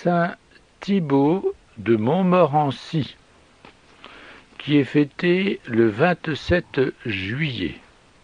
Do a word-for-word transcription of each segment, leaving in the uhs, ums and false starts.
Saint Thibaut de Montmorency, qui est fêté le vingt-sept juillet.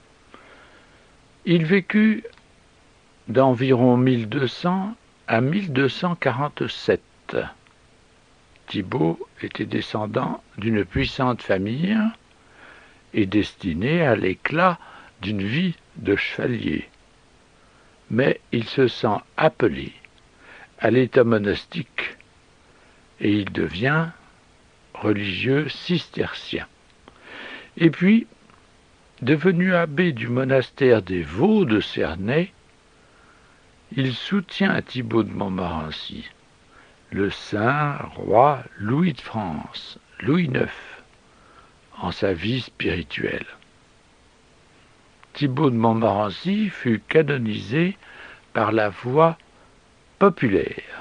Il vécut d'environ mille deux cents à mille deux cent quarante-sept. Thibaut était descendant d'une puissante famille et destiné à l'éclat d'une vie de chevalier. Mais il se sent appelé à l'état monastique et il devient religieux cistercien. Et puis, devenu abbé du monastère des Vaux de Cernay, il soutient Thibaut de Montmorency, le saint roi Louis de France, Louis neuf, en sa vie spirituelle. Thibaut de Montmorency fut canonisé par la voie populaire.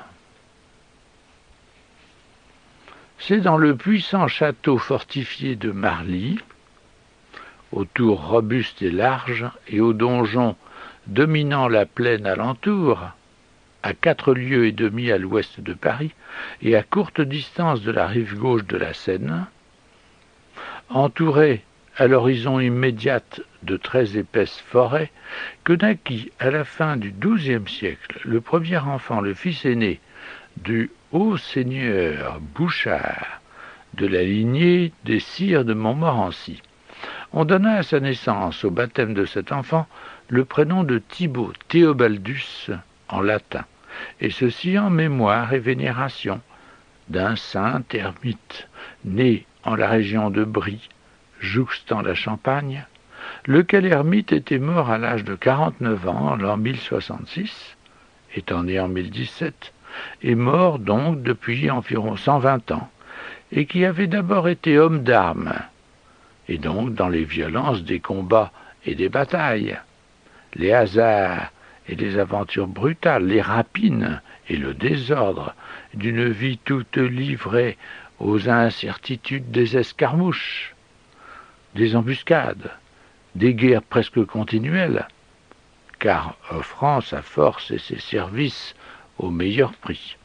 C'est dans le puissant château fortifié de Marly, aux tours robustes et larges et aux donjons dominant la plaine alentour, à quatre lieues et demie à l'ouest de Paris et à courte distance de la rive gauche de la Seine, entouré à l'horizon immédiate de très épaisses forêts, que naquit à la fin du douzième siècle le premier enfant, le fils aîné du haut seigneur Bouchard de la lignée des sires de Montmorency. On donna à sa naissance, au baptême de cet enfant, le prénom de Thibaut, Théobaldus en latin, et ceci en mémoire et vénération d'un saint ermite, né en la région de Brie, jouxtant la Champagne, lequel ermite était mort à l'âge de quarante-neuf ans en l'an mille soixante-six, étant né en mille dix-sept, et mort donc depuis environ cent vingt ans, et qui avait d'abord été homme d'armes, et donc dans les violences des combats et des batailles, les hasards et les aventures brutales, les rapines et le désordre d'une vie toute livrée aux incertitudes des escarmouches, des embuscades, des guerres presque continuelles, car offrant sa force et ses services au meilleur prix.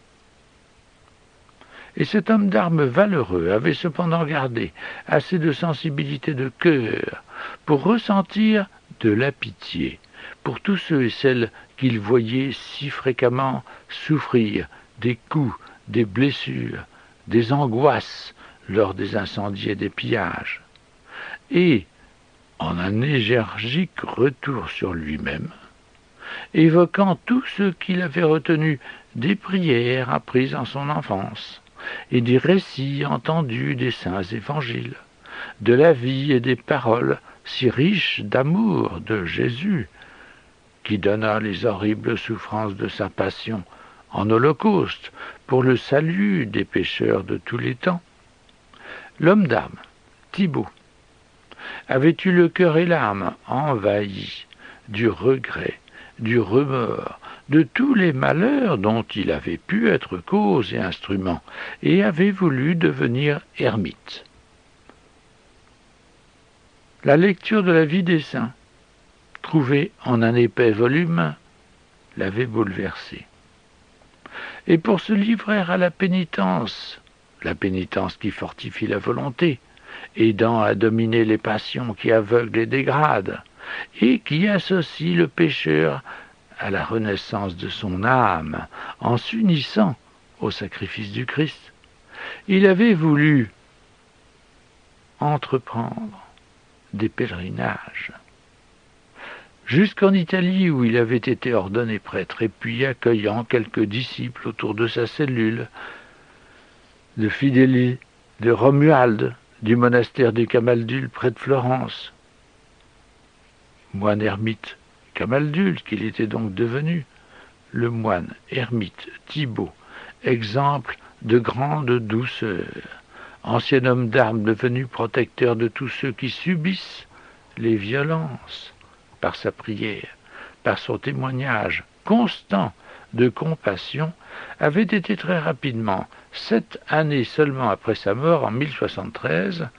Et cet homme d'armes valeureux avait cependant gardé assez de sensibilité de cœur pour ressentir de la pitié pour tous ceux et celles qu'il voyait si fréquemment souffrir des coups, des blessures, des angoisses lors des incendies et des pillages. Et, en un énergique retour sur lui-même, évoquant tout ce qu'il avait retenu des prières apprises en son enfance, et des récits entendus des saints évangiles, de la vie et des paroles si riches d'amour de Jésus, qui donna les horribles souffrances de sa passion en holocauste pour le salut des pécheurs de tous les temps. L'homme d'âme, Thibaut, avait eu le cœur et l'âme envahis du regret, du remords, de tous les malheurs dont il avait pu être cause et instrument, et avait voulu devenir ermite. La lecture de la vie des saints, trouvée en un épais volume, l'avait bouleversé. Et pour se livrer à la pénitence, la pénitence qui fortifie la volonté, aidant à dominer les passions qui aveuglent et dégradent, et qui associe le pécheur à la renaissance de son âme en s'unissant au sacrifice du Christ, il avait voulu entreprendre des pèlerinages jusqu'en Italie où il avait été ordonné prêtre, et puis accueillant quelques disciples autour de sa cellule, de Fidélie, de Romuald, du monastère des Camaldules près de Florence, moine ermite Camaldule qu'il était donc devenu, le moine ermite Thibaut, exemple de grande douceur, ancien homme d'armes devenu protecteur de tous ceux qui subissent les violences, par sa prière, par son témoignage constant de compassion, avait été très rapidement, sept années seulement après sa mort en mille soixante-treize,